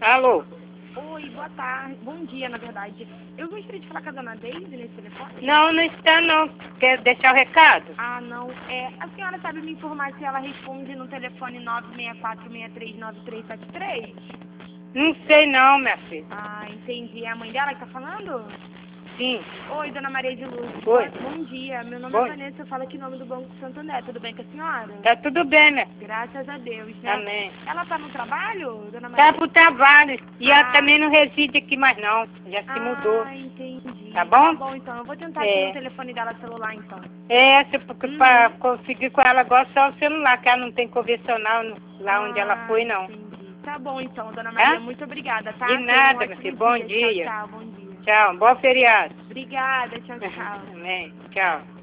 Alô? Oi, boa tarde. Bom dia, na verdade. Eu gostaria de falar com a dona Deise nesse telefone. Não, não está não. Quer deixar o recado? Ah, não. A senhora sabe me informar se ela responde no telefone 964639373? Não sei não, minha filha. Ah, entendi. É a mãe dela que tá falando? Sim. Oi, dona Maria de Luz. Oi. Bom dia. Meu nome Bom. é Vanessa, eu falo aqui em nome do Banco Santander. Tudo bem com a senhora? Tá tudo bem, minha filha. Graças a Deus, né? Amém. Ela tá no trabalho, dona Maria? Tá pro trabalho. E ela Ah. também não reside aqui mais não. Já se mudou. Ah, entendi. Tá bom? Tá bom, então. Eu vou tentar aqui no telefone dela celular, então. Pra conseguir com ela agora só o celular, que ela não tem convencional lá onde ela foi, não. Entendi. Tá bom, então, dona Maria. Tá? Muito obrigada, tá? De Tenha nada, um meu ótimo filho. Bom dia. Tchau, tchau. Bom dia. Tchau. Bom feriado. Obrigada. Tchau, tchau. Amém. Tchau.